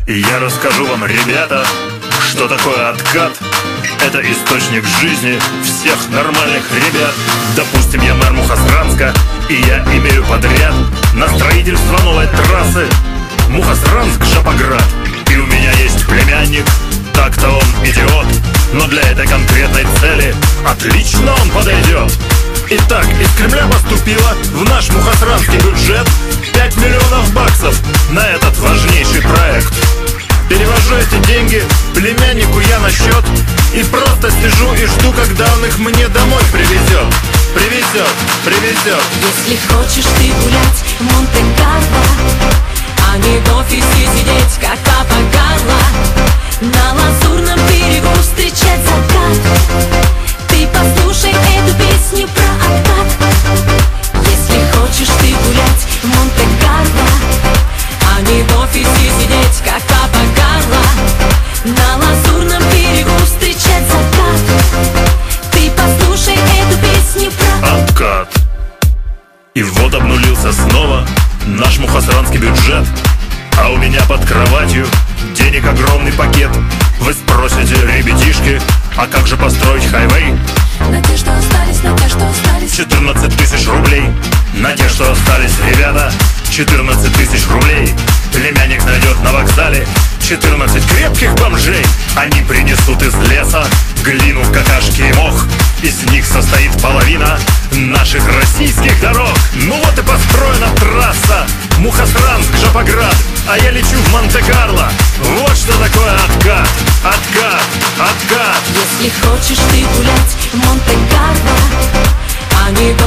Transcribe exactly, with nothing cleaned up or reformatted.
И я расскажу вам, ребята, что такое откат. Это источник жизни всех нормальных ребят. Допустим, я мэр Мухосранска, и я имею подряд на строительство новой трассы Мухосранск-Жапоград. И у меня есть племянник, так-то он идиот, но для этой конкретной цели отлично он подойдет. Итак, из Кремля поступило в наш мухосранский бюджет пять миллионов баксов на этот важнейший проект. Перевожу эти деньги племяннику я на счет и просто сижу и жду, когда он их мне домой привезет. Привезет, привезет. Если хочешь ты гулять в Монте-Карло, а не в офисе сидеть, как папа Карло, на Лазурном берегу встречать закат, ты послушай эту песню про откат. Если хочешь ты гулять в Монте-Карло, а не в офисе сидеть, как папа Карло, на Лазурном берегу встречать закат, ты послушай эту песню про откат. И вот обнулился снова наш мухосранский бюджет, а у меня под кроватью денег огромный пакет. Вы спросите, ребятишки, а как же построить хайвей? на те, что остались, на те, что остались. четырнадцать тысяч рублей. На те, что остались, ребята, четырнадцать тысяч рублей. Племянник найдет на вокзале четырнадцать крепких бомжей. Они принесут из леса глину, какашки и мох. Из них состоит половина наших российских дорог. Ну вот и построена трасса Мухосранск-Жапоград, а я лечу в Монте-Карло. Вот что такое откат, откат, откат. Если хочешь ты гулять в Монте-Карло, а не в